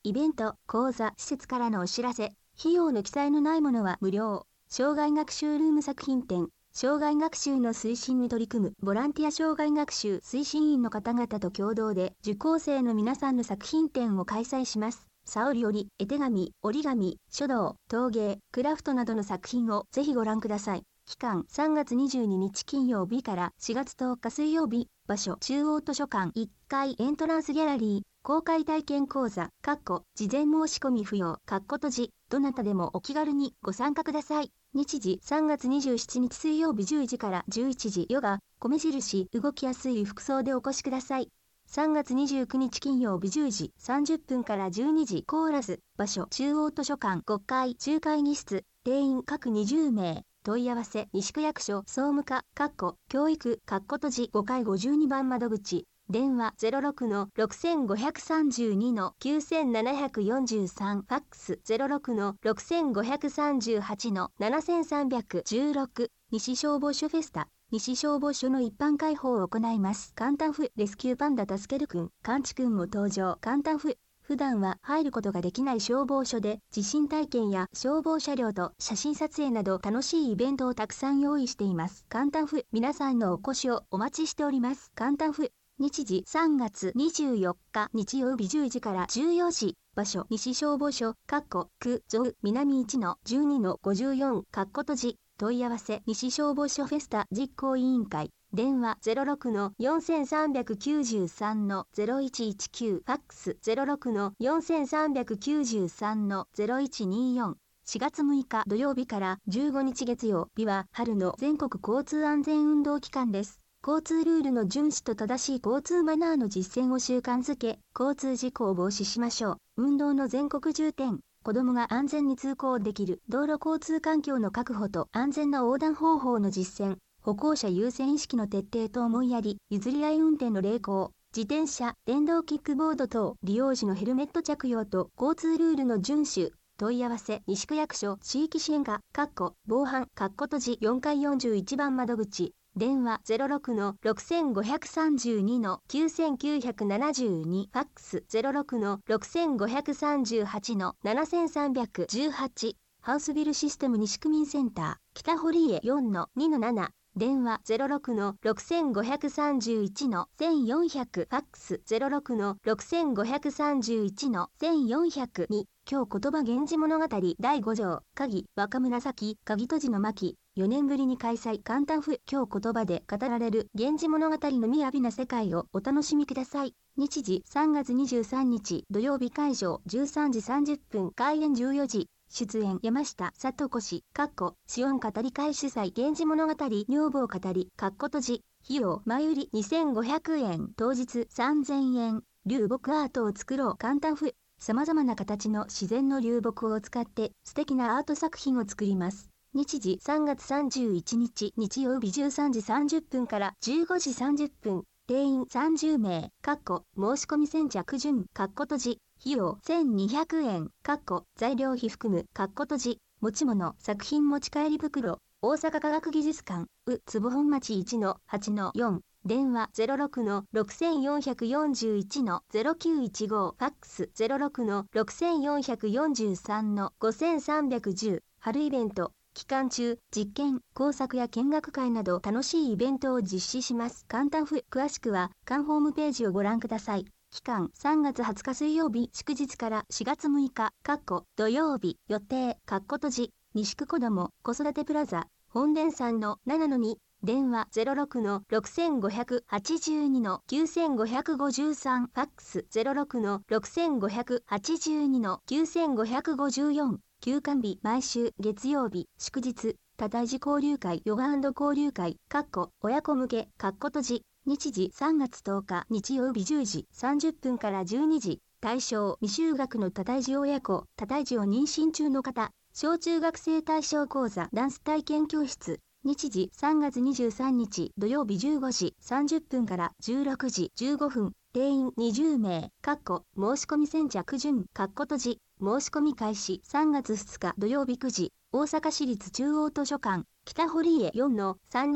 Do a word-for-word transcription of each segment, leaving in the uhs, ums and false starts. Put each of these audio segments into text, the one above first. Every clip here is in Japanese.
イベント、講座、施設からのお知らせ。費用の記載のないものは無料。障害学習ルーム作品展。障害学習の推進に取り組むボランティア障害学習推進員の方々と共同で受講生の皆さんの作品展を開催します。沙織織、絵手紙、折り紙、書道、陶芸、クラフトなどの作品をぜひご覧ください。期間さんがつにじゅうににち金曜日からしがつとおか水曜日。場所中央図書館いっかいエントランスギャラリー。公開体験講座、かっこ事前申し込み不要、かっこ閉じ。どなたでもお気軽にご参加ください。日時さんがつにじゅうしちにち水曜日じゅうじからじゅういちじ。ヨガ、米印、動きやすい服装でお越しください。さんがつにじゅうくにち金曜日じゅうじさんじゅっぷんからじゅうにじ。コーラス。場所中央図書館ごかい中会議室。定員各にじゅうめい。問い合わせ西区役所総務課、かっこ教育、かっこ閉じごかいごじゅうにばん窓口。電話 ゼロろくのろくごさんにのきゅうななよんさん。ファックス ゼロろくのろくごさんはちのななさんいちろく。西消防署フェスタ。西消防署の一般開放を行います。簡単風レスキューパンダ助けるくん、カンチくんも登場。簡単風。普段は入ることができない消防署で地震体験や消防車両と写真撮影など楽しいイベントをたくさん用意しています。簡単風。皆さんのお越しをお待ちしております。簡単風。日時さんがつにじゅうよっか日曜日じゅうじからじゅうよじ。場所西消防署、かっこ区上南いちのじゅうにのごじゅうよん。かっこ閉じ。問い合わせ西消防署フェスタ実行委員会。電話 ゼロろくのよんさんきゅうさんのゼロいちいちきゅう。ファックス ゼロろくのよんさんきゅうさんのゼロいちによん。しがつむいか土曜日からじゅうごにち月曜日は春の全国交通安全運動期間です。交通ルールの遵守と正しい交通マナーの実践を習慣づけ、交通事故を防止しましょう。運動の全国重点。子どもが安全に通行できる道路交通環境の確保と安全な横断方法の実践。歩行者優先意識の徹底と思いやり、譲り合い運転の励行。自転車、電動キックボード等利用時のヘルメット着用と交通ルールの遵守。問い合わせ西区役所地域支援課、かっこ防犯、かっこ閉じよんかいよんじゅういちばん窓口。電話 ゼロろくのろくごさんにのきゅうきゅうななに。ファックス ゼロろくのろくごさんはちのななさんいちはち。ハウスビルシステム西区民センター北堀江よんのにのなな。電話 ゼロろくのろくごさんいちのせんよんひゃく。ファックス ゼロろくのろくごさんいちのせんよんひゃくに。今日言葉源氏物語だいごじょう。鍵若紫鍵閉じの巻。よねんぶりに開催。簡単風。今日言葉で語られる源氏物語の雅な世界をお楽しみください。日時さんがつにじゅうさんにち土曜日会場じゅうさんじさんじゅっぷん開演じゅうよじ。出演山下聡子氏、かっこ、シオン語り会主催源氏物語女房語り、かっこ閉じ。費用、前売りにせんごひゃくえん、当日さんぜんえん。流木アートを作ろう。簡単風。様々な形の自然の流木を使って素敵なアート作品を作ります。日時さんがつさんじゅういちにち日曜日じゅうさんじさんじゅっぷんからじゅうごじさんじゅっぷん。定員さんじゅうめい。かっこ申し込み先着順。かっこ閉じ。費用せんにひゃくえん。かっこ材料費含む。かっこ閉じ。持ち物作品持ち帰り袋。大阪科学技術館う坪本町いちのはちのよん。電話 ゼロろくのろくよんよんいちのゼロきゅういちご。ファックス ゼロろくのろくよんよんさんのごさんさんいち。春イベント期間中、実験、工作や見学会など楽しいイベントを実施します。簡単風。詳しくは、館ホームページをご覧ください。期間さんがつはつか水曜日、祝日からしがつむいか、かっこ土曜日、予定、かっこ閉じ、西区子ども、子育てプラザ、本殿さんのななのに、電話 ゼロろくのろくごはちにのきゅうごごさん。ファックス ゼロろくのろくごはちにのきゅうごごよん。休館日毎週月曜日祝日多胎児交流会ヨガ&交流会かっこ親子向けかっこ閉じ。日時さんがつとおか日曜日じゅうじさんじゅっぷんからじゅうにじ。対象未就学の多胎児親子多胎児を妊娠中の方。小中学生対象講座ダンス体験教室。日時さんがつにじゅうさんにち土曜日じゅうごじさんじゅっぷんからじゅうろくじじゅうごふん。定員にじゅうめい。かっこ申し込み先着順。かっこ閉じ。申し込み開始さんがつふつか土曜日くじ。大阪市立中央図書館北堀江よんのさんのに。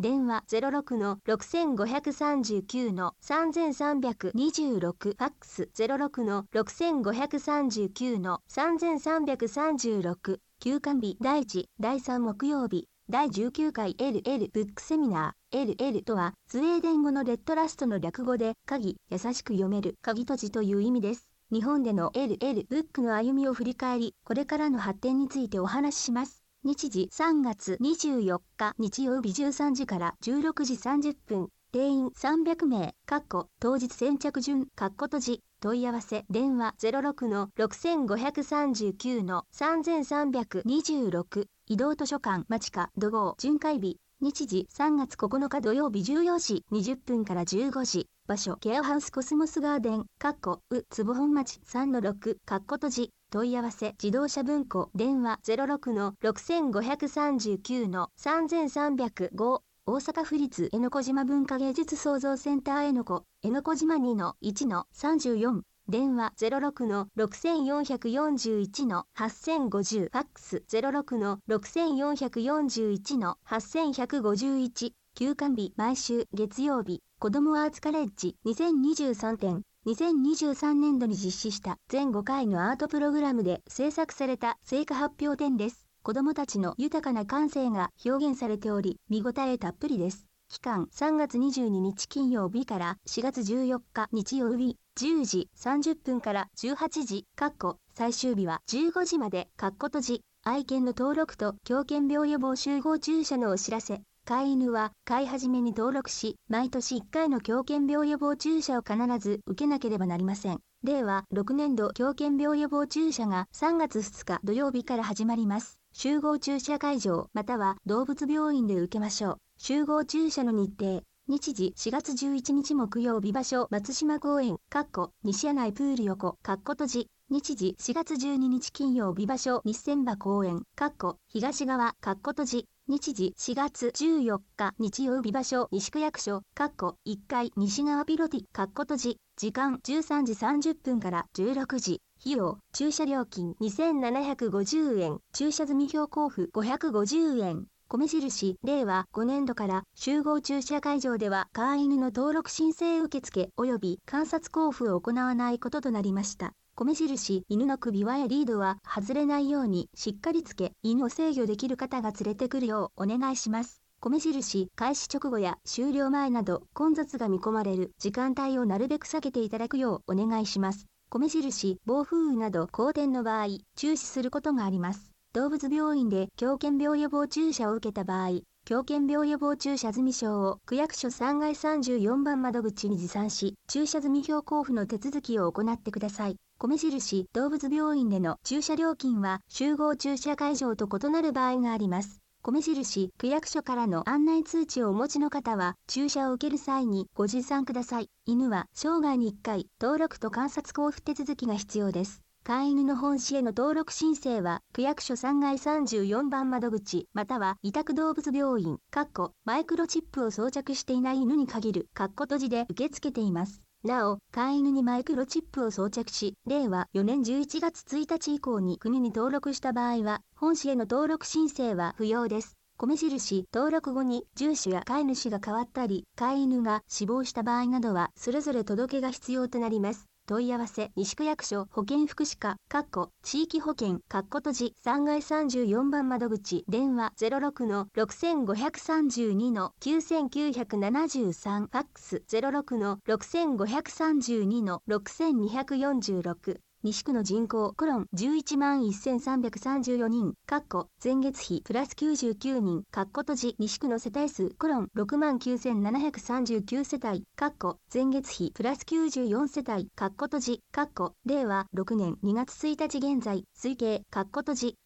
電話 ゼロろくのろくごさんきゅうのさんさんにろく、ファックス ゼロろくのろくごさんきゅうのさんさんさんろく、休館日だいいち、だいさん木曜日、だいじゅうきゅうかい エルエル ブックセミナー。エルエル とは、スウェーデン語のレッドラストの略語で、鍵、優しく読める、鍵閉じという意味です。日本での エルエル ブックの歩みを振り返り、これからの発展についてお話しします。日時さんがつにじゅうよっか日曜日じゅうさんじからじゅうろくじさんじゅっぷん、定員さんびゃくめい、当日先着順、閉じ、問い合わせ、電話 ゼロろくのろくごさんきゅうのさんさんにろく、移動図書館、町か、土号、巡回日、日時さんがつここのか土曜日じゅうよじにじゅっぷんからじゅうごじ、場所、ケアハウスコスモスガーデン、う、坪本町さんのろく、閉じ、問い合わせ、自動車文庫、電話 ゼロろくのろくごさんきゅうのさんさんぜろご、大阪府立江ノ島文化芸術創造センター江ノ子、江ノ島にのいちのさんじゅうよん、電話 ゼロろくのろくよんよんいちのはっせんごじゅう、ファックス ゼロろくのろくよんよんいちのはっせんひゃくごじゅういち、休館日毎週月曜日、子どもアーツカレッジにせんにじゅうさん展、にせんにじゅうさんねんどに実施した全ごかいのアートプログラムで制作された成果発表展です。子どもたちの豊かな感性が表現されており、見応えたっぷりです。期間さんがつにじゅうににち金曜日からしがつじゅうよっか日曜日、じゅうじさんじゅっぷんからじゅうはちじ、最終日はじゅうごじまで、閉じ、愛犬の登録と狂犬病予防集合注射のお知らせ。飼い犬は飼い始めに登録し、毎年いっかいの狂犬病予防注射を必ず受けなければなりません。れいわろくねんど狂犬病予防注射がさんがつふつか土曜日から始まります。集合注射会場または動物病院で受けましょう。集合注射の日程。日時しがつじゅういちにち木曜日場所松島公園、西柳内プール横、閉じ。日時しがつじゅうににち金曜日場所日千葉公園、東側、閉じ。日時しがつじゅうよっか日曜日場所西区役所、いっかい西側ピロティ、閉じ。時間じゅうさんじさんじゅっぷんからじゅうろくじ。費用、駐車料金にせんななひゃくごじゅうえん、駐車済み表交付ごひゃくごじゅうえん。米印、れいわごねんどから集合駐車会場では飼い犬の登録申請受付及び観察交付を行わないこととなりました。米印、犬の首輪やリードは外れないようにしっかりつけ、犬を制御できる方が連れてくるようお願いします。米印、開始直後や終了前など混雑が見込まれる時間帯をなるべく避けていただくようお願いします。米印、暴風雨など荒天の場合、中止することがあります。動物病院で狂犬病予防注射を受けた場合、狂犬病予防注射済証を区役所さんがいさんじゅうよんばん窓口に持参し、注射済表交付の手続きを行ってください。米印、動物病院での注射料金は集合注射会場と異なる場合があります。米印、区役所からの案内通知をお持ちの方は、注射を受ける際にご持参ください。犬は生涯にいっかい、登録と観察交付手続きが必要です。飼い犬の本市への登録申請は、区役所さんがいさんじゅうよんばん窓口、または委託動物病院、マイクロチップを装着していない犬に限る、閉じで受け付けています。なお、飼い犬にマイクロチップを装着し、れいわよねんじゅういちがつついたち以降に国に登録した場合は、本市への登録申請は不要です。米印、登録後に住所や飼い主が変わったり、飼い犬が死亡した場合などは、それぞれ届けが必要となります。問い合わせ、西区役所保健福祉課、地域保健、閉じ、さんがいさんじゅうよんばん窓口、電話 ゼロろくのろくごさんにのきゅうきゅうななさん、ファックス ゼロろくのろくごさんにのろくによんろく。西区の人口、コロン、じゅういちまんせんさんびゃくさんじゅうよにん、前月比、プラスきゅうじゅうきゅうにん、閉じ、西区の世帯数、コロン、ろくまんきゅうせんななひゃくさんじゅうきゅう世帯、前月比、プラスきゅうじゅうよん世帯、閉じ、れいわろくねんにがつついたち現在、推計、閉じ、